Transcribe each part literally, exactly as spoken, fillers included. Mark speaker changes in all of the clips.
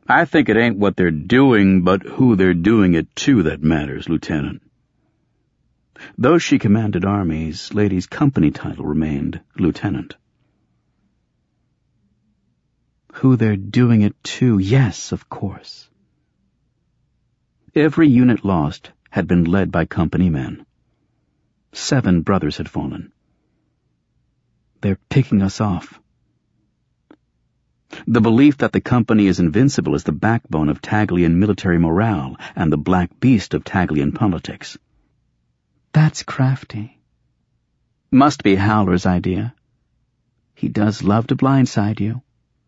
Speaker 1: I think it ain't what they're doing, but who they're doing it to that matters, Lieutenant. Though she commanded armies, Lady's company title remained Lieutenant. Who they're doing it to, yes, of course. Every unit lost had been led by company men. Seven brothers had fallen. They're picking us off. The belief that the company is invincible is the backbone of Taglian military morale and the black beast of Taglian politics. That's crafty. Must be Howler's idea. He does love to blindside you.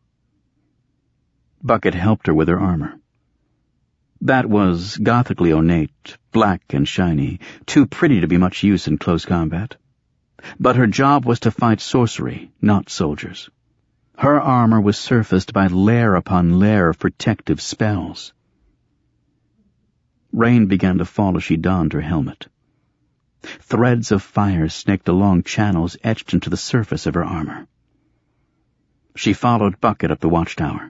Speaker 1: Bucket helped her with her armor. That was gothically ornate, black and shiny, too pretty to be much use in close combat. But her job was to fight sorcery, not soldiers. Her armor was surfaced by layer upon layer of protective spells. Rain began to fall as she donned her helmet. Threads of fire snaked along channels etched into the surface of her armor. She followed Bucket up the watchtower.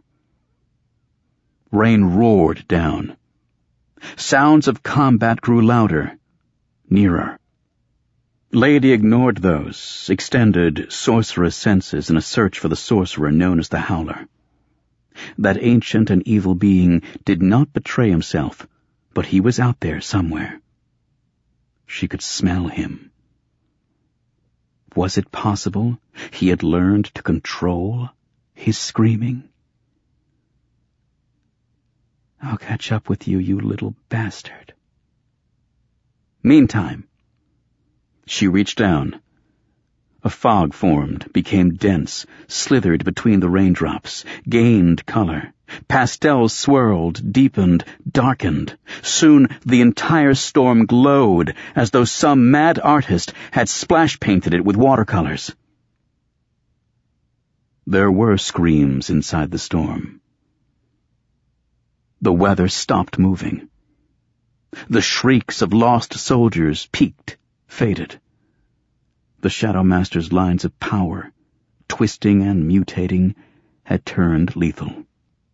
Speaker 1: Rain roared down. Sounds of combat grew louder, nearer. Lady ignored those, extended sorceress senses in a search for the sorcerer known as the Howler. That ancient and evil being did not betray himself, but he was out there somewhere. She could smell him. Was it possible he had learned to control his screaming? I'll catch up with you, you little bastard. Meantime, she reached down. A fog formed, became dense, slithered between the raindrops, gained color. Pastels swirled, deepened, darkened. Soon the entire storm glowed, as though some mad artist had splash-painted it with watercolors. There were screams inside the storm. The weather stopped moving. The shrieks of lost soldiers peaked, faded. The Shadow Master's lines of power, twisting and mutating, had turned lethal.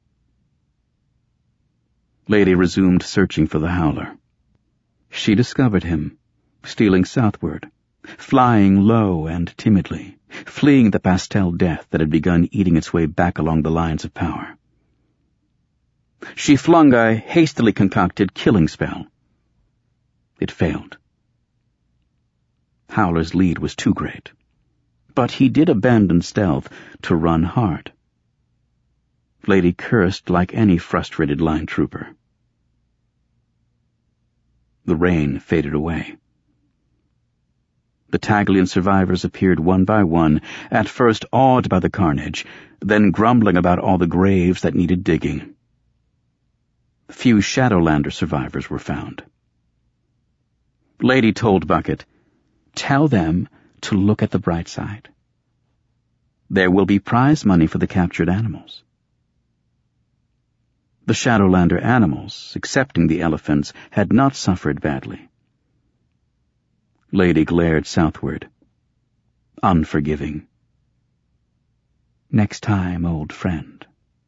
Speaker 1: Lady resumed searching for the Howler. She discovered him, stealing southward, flying low and timidly, fleeing the pastel death that had begun eating its way back along the lines of power. She flung a hastily concocted killing spell. It failed. Howler's lead was too great, but he did abandon stealth to run hard. Lady cursed like any frustrated line trooper. The rain faded away. The Taglian survivors appeared one by one, at first awed by the carnage, then grumbling about all the graves that needed digging. Few Shadowlander survivors were found. Lady told Bucket, "Tell them to look at the bright side. There will be prize money for the captured animals." The Shadowlander animals, excepting the elephants, had not suffered badly. Lady glared southward, unforgiving. Next time, old friend.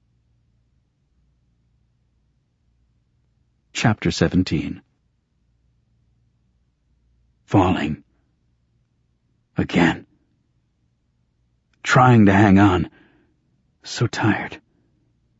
Speaker 1: Chapter seventeen. Falling. Again. Trying to hang on. So tired.